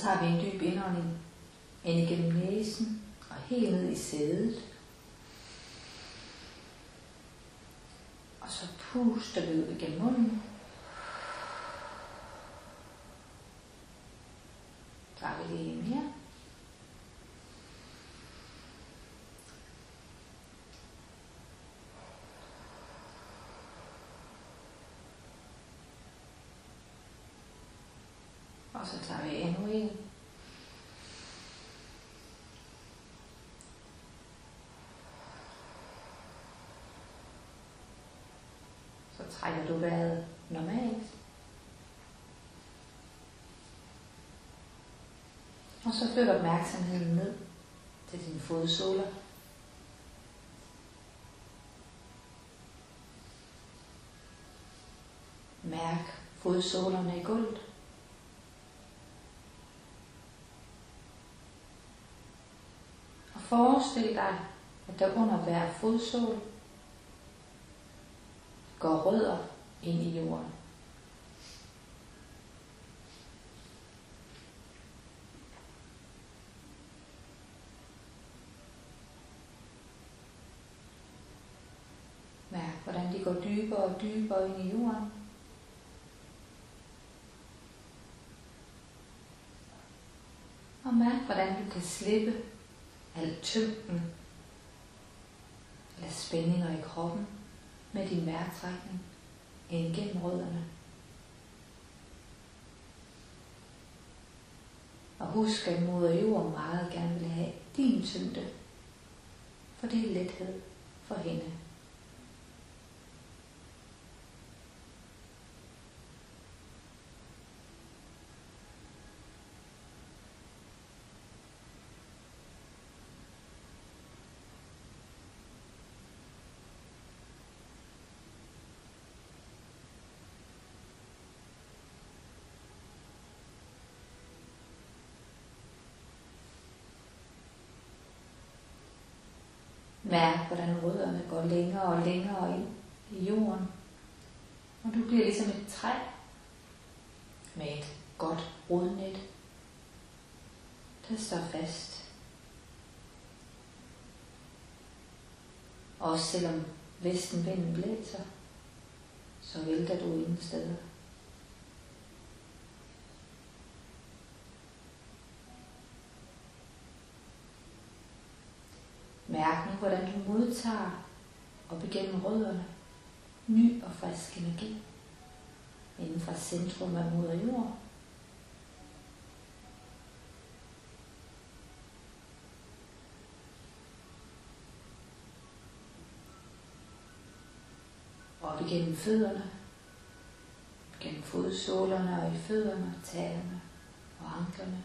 tager vi en dyb indånding ind igennem næsen og helt ned i sædet. Og så puster vi ud igennem munden. Tager vi lige mere. Og så tager vi endnu en. Så trækker du vejret normalt. Og så flyt opmærksomheden ned til dine fodsåler. Mærk fodsålerne i gulvet. Og forestil dig, at der under hver fodsål går rødder ind i jorden. Mærk, hvordan de går dybere og dybere ind i jorden. Og mærk, hvordan du kan slippe al tyngden eller spændinger i kroppen med din vejrtrækning ind gennem rødderne. Og husk, at moder jord meget gerne vil have din tyngde, for det er lethed for hende. Mærk, hvordan rødderne går længere og længere ind i jorden. Og du bliver ligesom et træ med et godt rodnet, der står fast. Også selvom vestenvinden blæser, så vælter du ingen steder. Mærk nu, hvordan du modtager op igennem rødderne ny og frisk energi inden fra centrum af moder jord. Op igennem fødderne, gennem fodsålerne og i fødderne, tæerne og anklerne.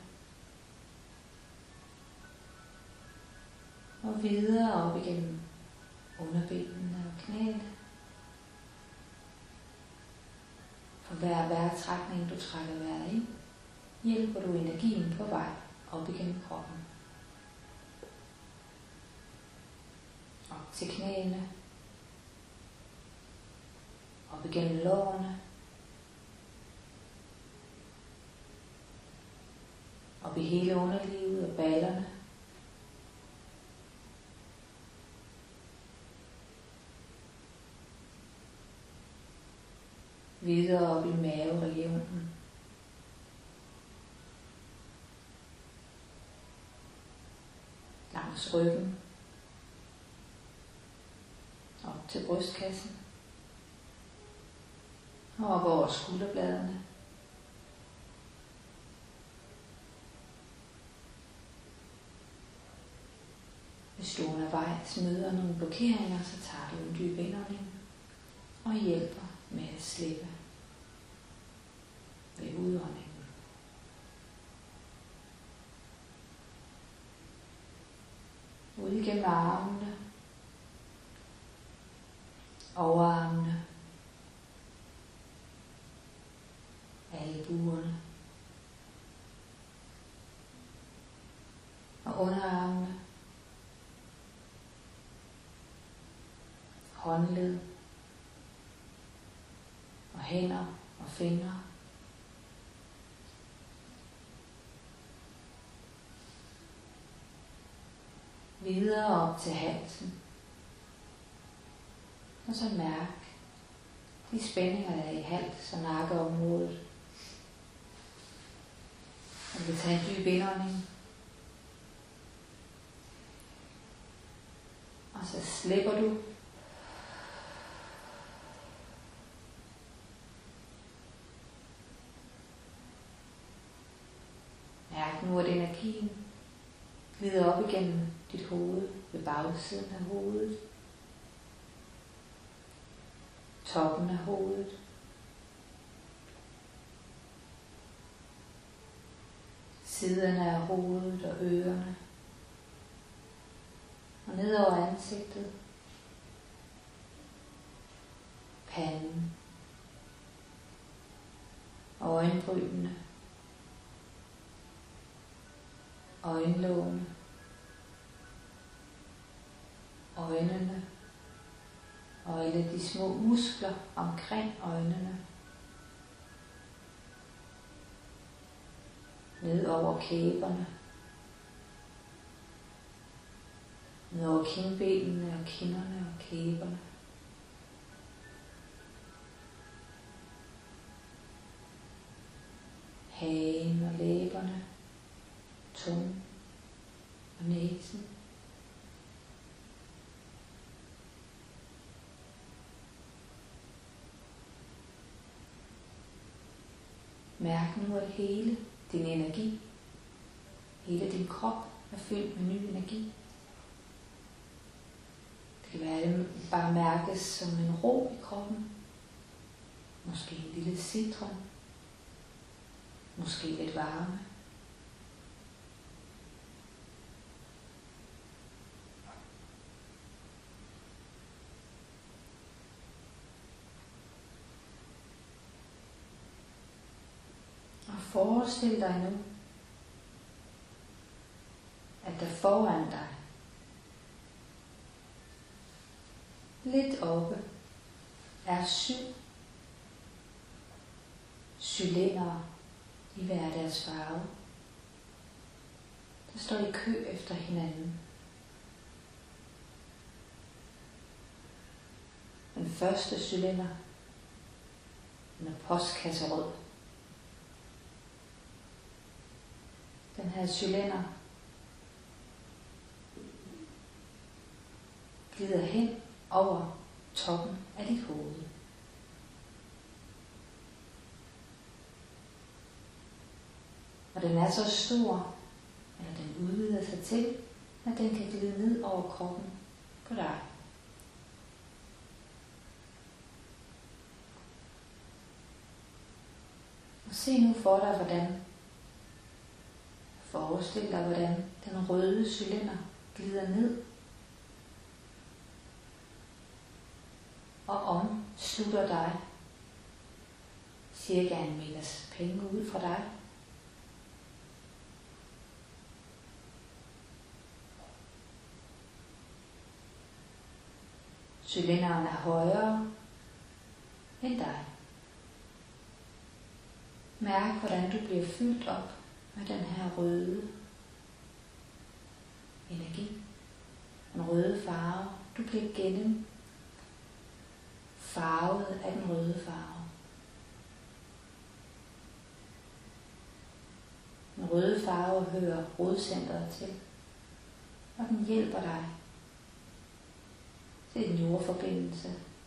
Og videre op igennem underbenene og knæene. For hver vejrtrækning du trækker vejret ind, hjælper du energien på vej op igennem kroppen. Op til knæene. Op igennem lårene. Op i hele underlivet og ballerne. Videre op i maveregionen. Langs ryggen. Op til brystkassen. Og op over skulderbladene. Hvis du undervejs møder nogle blokeringer, så tager du en dyb indånding og hjælper med at slippe ved udåndingen. Ud igennem armene, overarmene, albuerne og underarmene, håndled og hænder og fingre. videre op til halsen. Og så mærk de spændinger, der er i hals- og nakkeområdet. Og vi tager en dyb indånding. Og så slipper du. Mærk nu, at energien glider op igennem dit hoved ved bagsiden af hovedet. Toppen af hovedet. Siderne af hovedet og ørerne. Og ned over ansigtet. Panden. Øjenbrynene. Øjenlågene. Øjnene. Og alle de små muskler omkring øjnene. Ned over kæberne. Ned over kindbenene og kinderne og kæberne. Hagen og læberne. Tungen og næsen. Mærk nu, at hele din energi, hele din krop er fyldt med ny energi. Det kan være, at det bare mærkes som en ro i kroppen. Måske en lille citron. Måske lidt varme. Og forestil dig nu, at der foran dig, lidt oppe, er 7 cylindere i hver deres farve. Der står i kø efter hinanden. Den første cylinder, den er postkasserød. Den her cylinder glider hen over toppen af dit hoved. Og den er så stor, eller den udvider sig til, at den kan glide ned over kroppen på dig. Og se nu for dig, forestil dig, hvordan den røde cylinder glider ned og omslutter dig cirka 1 meters penge ud fra dig. Cylinderen er højere end dig. Mærk, hvordan du bliver fyldt op med den her røde energi. Den røde farve. Du bliver gennem farvet af den røde farve. Den røde farve hører rodcentret til, og den hjælper dig til en jordforbindelse.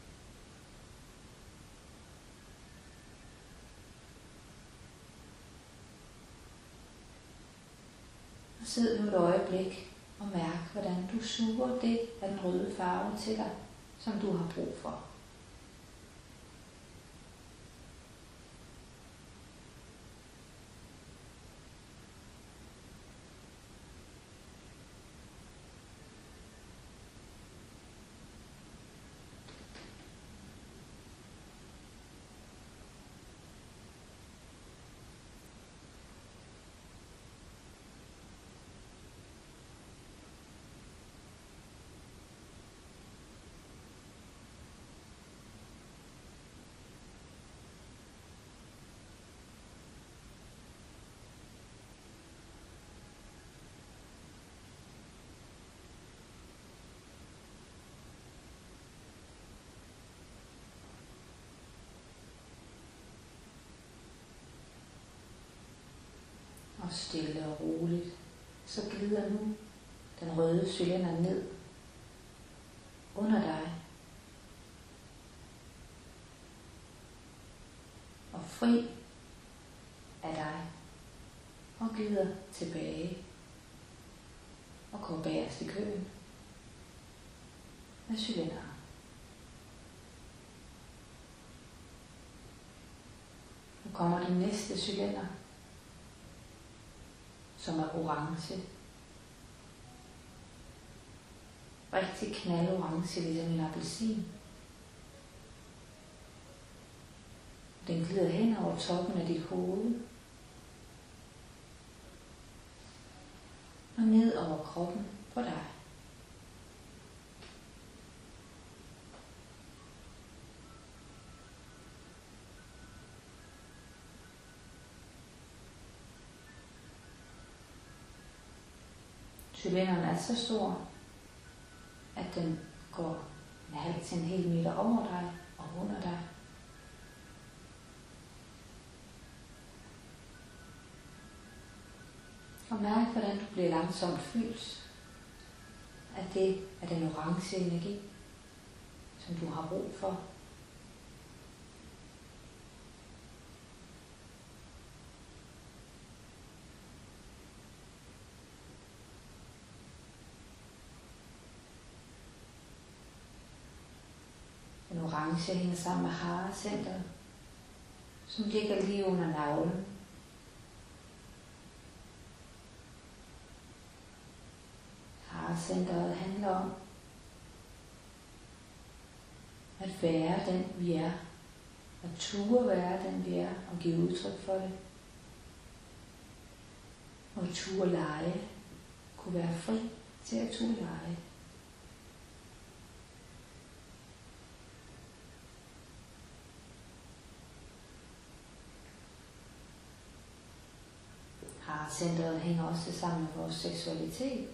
Og sid nu et øjeblik og mærk, hvordan du suger det af den røde farve til dig, som du har brug for. Og stille og roligt, så glider nu den røde cylinder ned under dig. Og fri af dig. Og glider tilbage. Og går bagerst i køen med cylinderen. Nu kommer den næste cylinder, som er orange. Rigtig knaldorange, ligesom en appelsin. Den glider hen over toppen af dit hoved. Og ned over kroppen på dig. Cylinderen er så stor, at den går en halv til en hel meter over dig og under dig. Og mærk, hvordan du bliver langsomt fyldt af den orange energi, som du har brug for. Den orange hænger sammen med harecentret, som ligger lige under navlen. Harecentret handler om at være den vi er, at ture være den vi er og give udtryk for det. Og ture lege, kunne være fri til at ture lege. Harecentret hænger også sammen med vores seksualitet.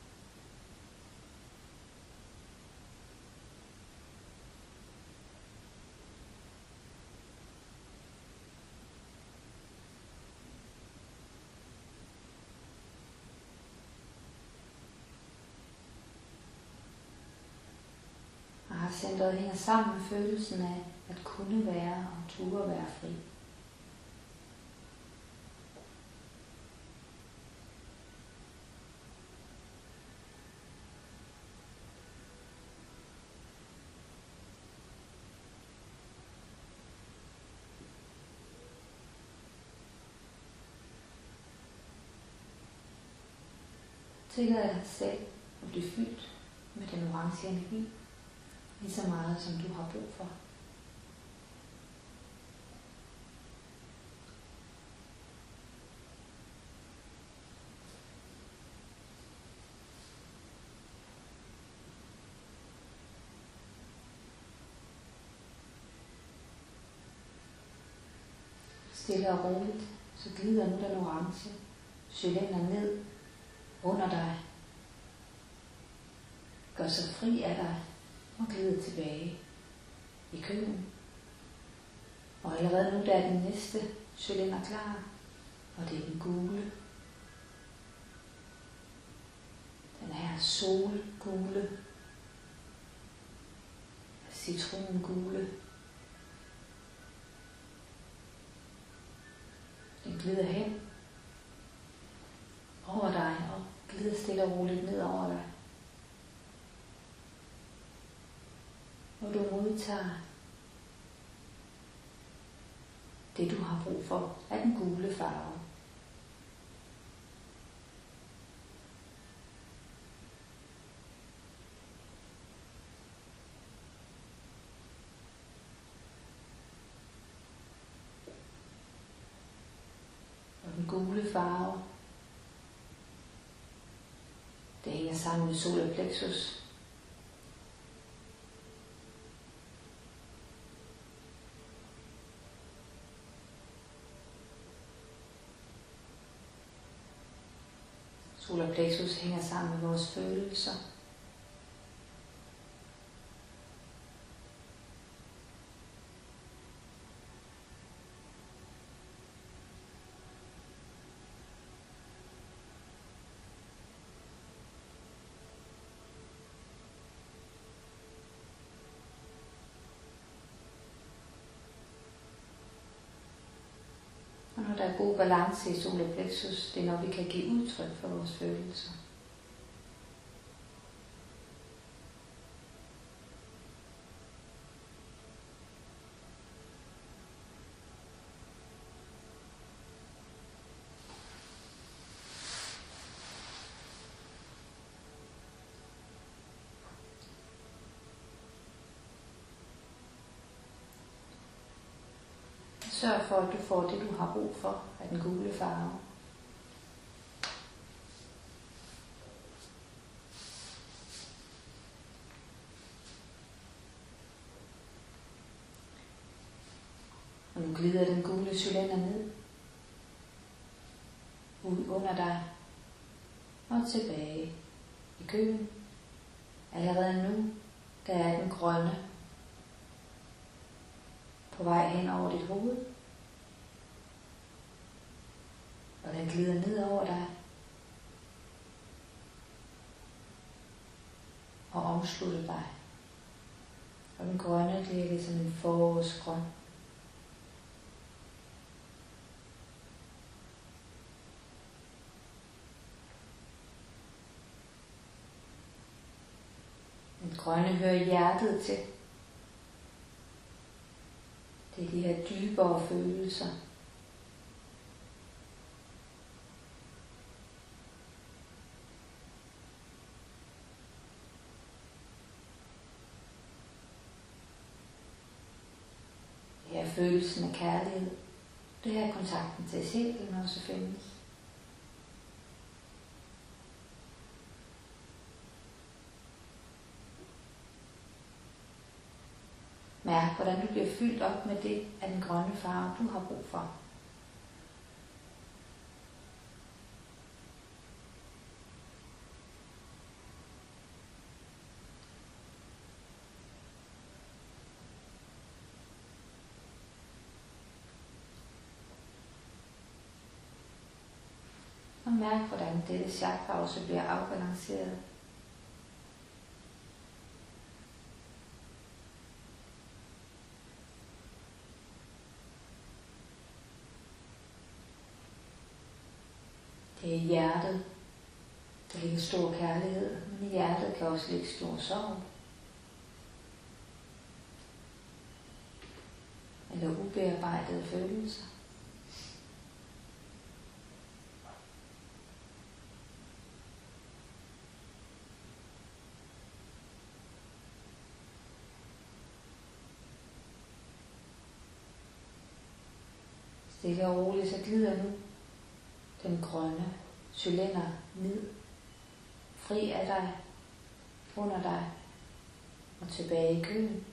Harecentret hænger sammen med følelsen af at kunne være og ture være fri. Tillad dig selv at blive fyldt med den orange energi, lige så meget som du har brug for. Stille og roligt, så glider nu den orange cylinder ned under dig. Gør sig fri af dig og glider tilbage i køen. Og allerede nu der er den næste cylinder klar, og det er den gule. Den her solgule, citrongule. Den glider hen over dig og glider stille og roligt ned over dig. Og du modtager det, du har brug for af den gule farve. Og den gule farve, det hænger sammen med solar plexus. Solar plexus hænger sammen med vores følelser. der er god balance i solar plexus, det er når vi kan give udtryk for vores følelser. Sørg for, at du får det, du har brug for af den gule farve. Og nu glider den gule cylinder ned, ud under dig og tilbage i køen. Allerede nu, der er den grønne på vej hen over dit hoved. Og den glider ned over dig og omslutter dig. Og den grønne bliver ligesom en forårsgrøn. Den grønne hører hjertet til. Det er de her dybere følelser. Det er følelsen af kærlighed. Det er kontakten til sjælen også findes. Mærk, hvordan du bliver fyldt op med det af den grønne farve, du har brug for. Og mærk, hvordan dette chakra også bliver afbalanceret. Det er i hjertet, der ligger stor kærlighed, men i hjertet kan også ligge stor sorg. Eller ubearbejdede følelser. Stille og roligt, så glider nu den grønne cylinder ned, fri af dig, under dig og tilbage i køen.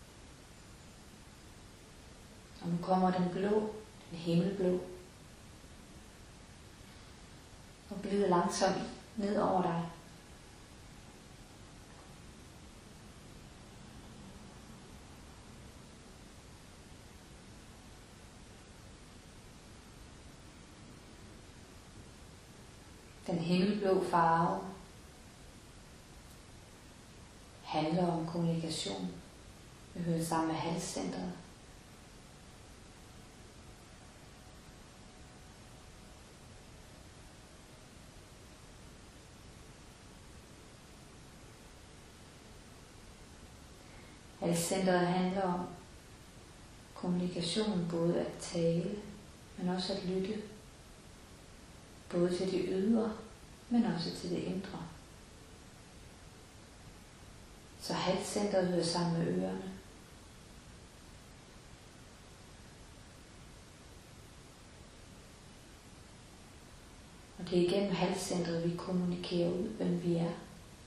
Og nu kommer den blå, den himmelblå, og glider langsomt ned over dig. Den himmelblå farve handler om kommunikation. Vi hører sammen med halscentret. Halscentret handler om kommunikation, både at tale, men også at lytte. Både til det ydre, men også til det indre. Så halscentret hører sammen med ørerne. Og det er igennem halscentret, vi kommunikerer ud, hvem vi er.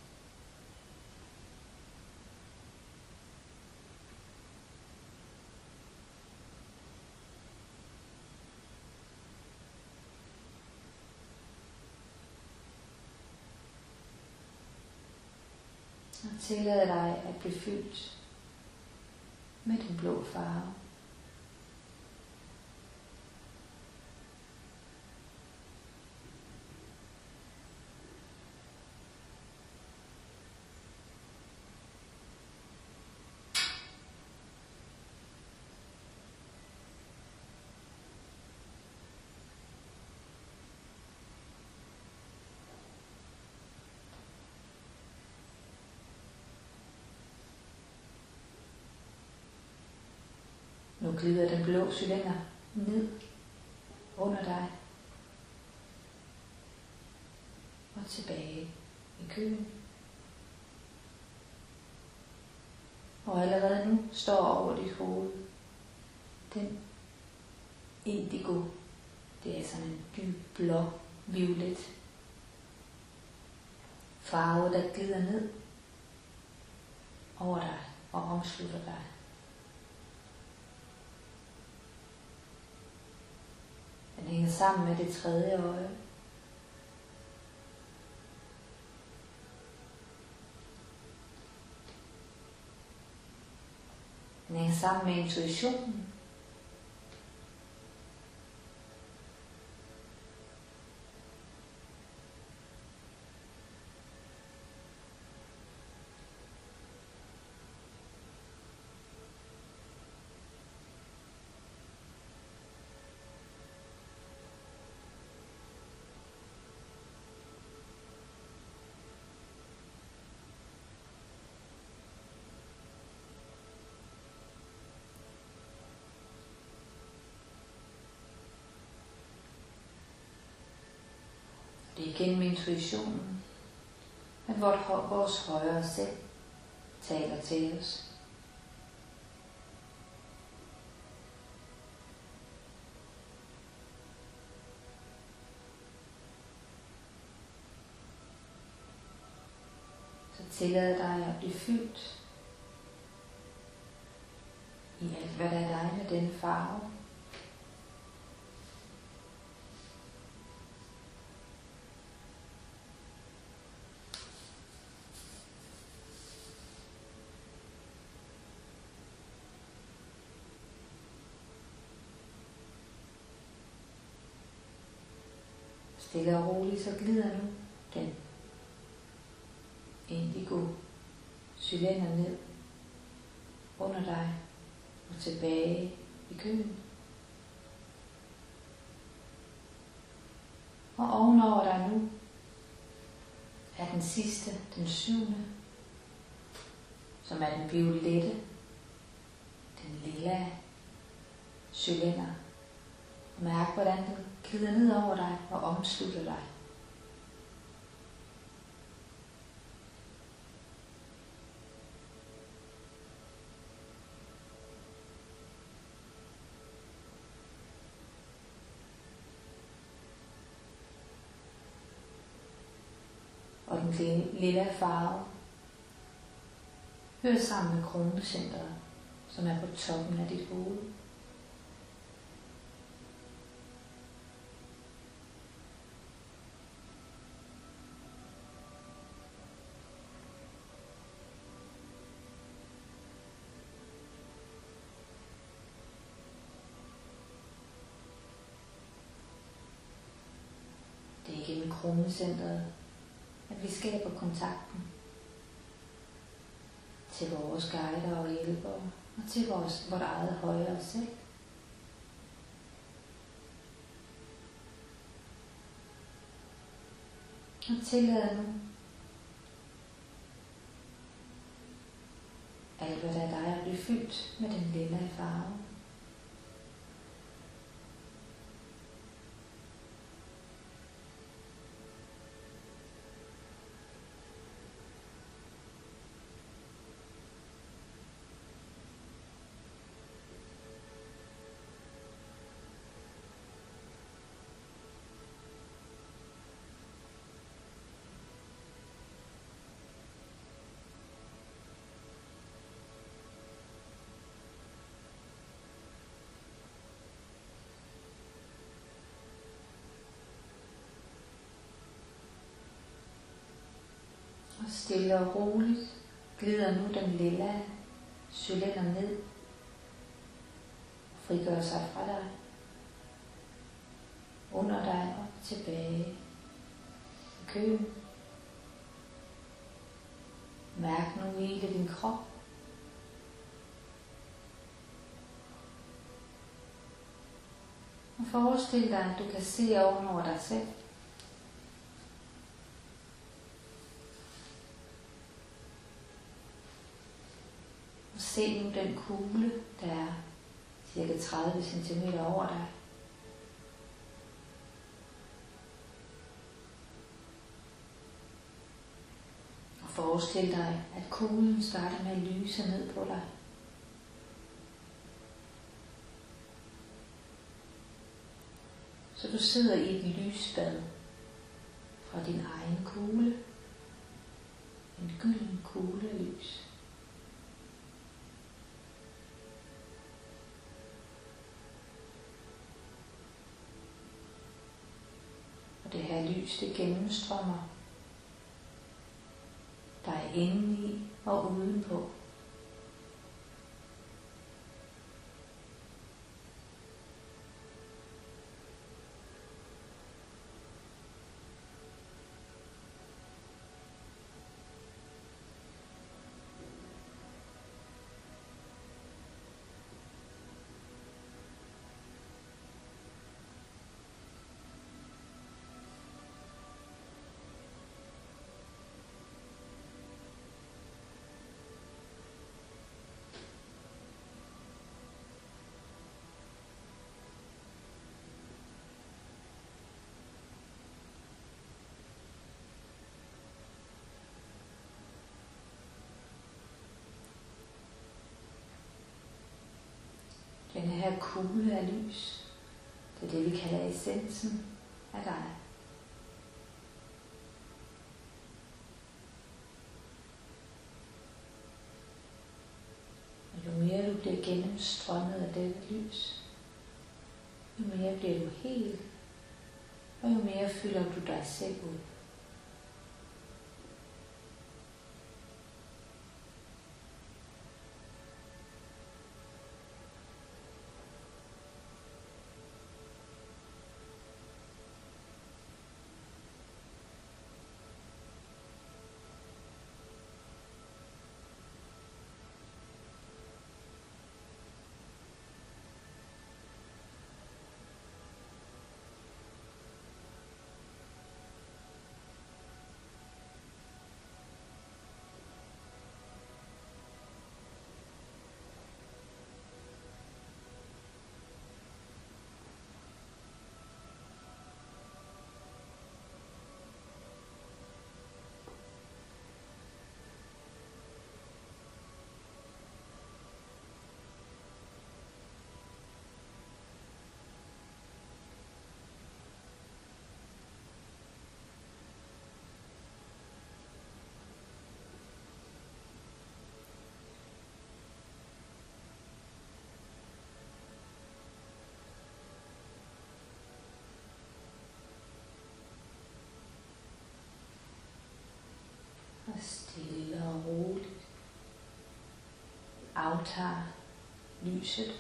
Og tillad dig at blive fyldt med den blå farve. glider den blå cylinder ned under dig og tilbage i køen. Og allerede nu står over dit hoved den indigo. Det er sådan en dyb blå, violet farve, der glider ned over dig og omslutter dig. Den hænger sammen med det tredje øje. Den hænger sammen med intuitionen. Det er gennem intuitionen, at vores højere selv taler til os. Så tillad dig at blive fyldt i alt, hvad der er dig med denne farve. Stille og roligt, så glider nu den indigo cylinder ned under dig og tilbage i køen. Og ovenover dig nu er den sidste, den syvende, som er den violette, den lilla cylinder. Mærk, hvordan den glider ned over dig og omslutter dig. Og den lilla farve hører sammen med kronecentret, som er på toppen af dit hoved. Det er gennem kronecentret, at vi skaber kontakten til vores guider og hjælpere og til vores eget højere selv. Og tillad nu alt, hvad der er dig, at blive fyldt med den lilla farve. Og stille og roligt glider nu den lilla cylinder ned og frigør sig fra dig, under dig og tilbage i køen. Mærk nu hele din krop. Og forestil dig, at du kan se ovenover dig selv. Se nu den kugle, der er cirka 30 cm over dig. Og forestil dig, at kuglen starter med at lyse ned på dig. Så du sidder i et lysbad fra din egen kugle. En gylden kugle af lys. Og det her lys, det gennemstrømmer dig indeni og udenpå. Den her kugle af lys, det er det, vi kalder essensen af dig. Og jo mere du bliver gennemstrømmet af dette lys, jo mere bliver du hel, og jo mere fylder du dig selv ud. Stille og roligt aftager lyset.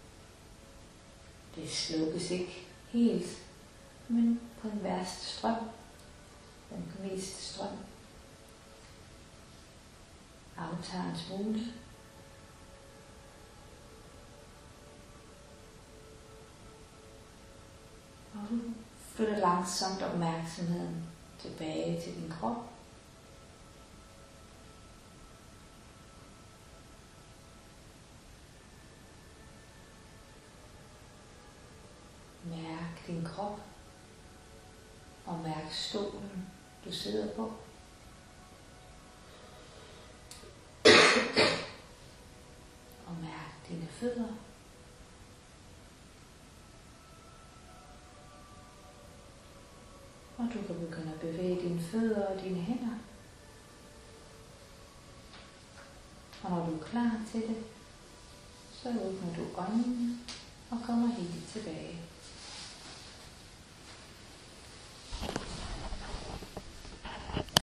Det slukkes ikke helt, men på den værste strøm, den meste strøm, aftager en smule. Og du flytter langsomt opmærksomheden tilbage til din krop. Mærk din krop, og mærk stolen, du sidder på. Og mærk dine fødder. Og du kan begynde at bevæge dine fødder og dine hænder. Og når du er klar til det, så åbner du øjnene og kommer helt tilbage.